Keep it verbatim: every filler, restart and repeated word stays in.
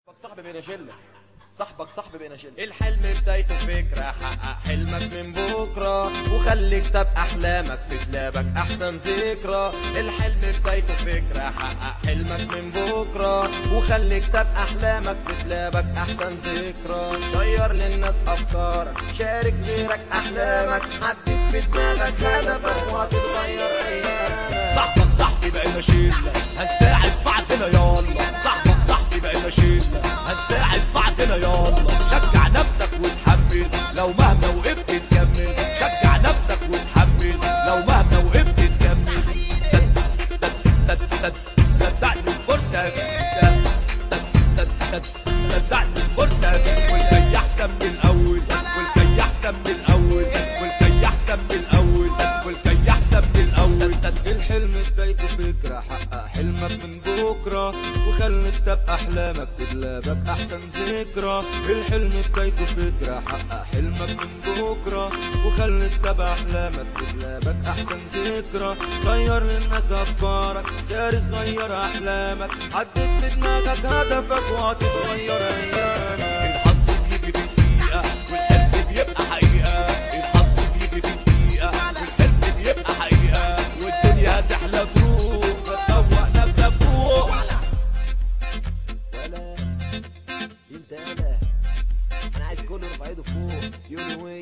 صاحبي بين شله صاحبك صاحبي بين شله. الحلم بدايته فكرة، حقق حلمك من بكرة وخلي كتاب أحلامك في كتابك أحسن ذكرى. الحلم بدايته فكرة، حقق حلمك من بكرة وخلي كتاب أحلامك في كتابك أحسن ذكرى. شير للناس أفكارك، شارك غيرك أحلامك، حدد في دماغك هدفك وهتتغير أيامك. صاحبك صاحبي بقينا شلة هنساعد بعضنا يلا. صاحبك صاحبي بقينا شلة هنساعد بعضنا يلا. شجع نفسك وتحمل لو مهما وقفت تكمل. شجع نفسك وتحمل لو مهما وقفت تكمل. صدقني الفرصة صدقني الفرصة والجاي أحسن من الأول، والجاي أحسن من الأول، والجاي أحسن من الأول، والجاي أحسن من الأول. الحلم بدايته فكرة، حقق حلمك من بكرة وخلي كتاب أحلامك في دولابك أحسن ذكرى. الحلم بدايته فكرة، حقق حلمك من بكرة وخلي كتاب أحلامك في دولابك أحسن ذكرى. غير للناس أفكارك، شارك غير أحلامك، حدد في دماغك هدفك وهتتغير أيامك. الحظ بيجي في دقيقة والحلم بيبقى حقيقة. الحظ بيجي في دقيقة والحلم بيبقى حقيقة. والدنيا هتحلى فوق فتروق نفسك فوق. ولا انت يالا انا عايز كله يرفع ايده فوق يقول وين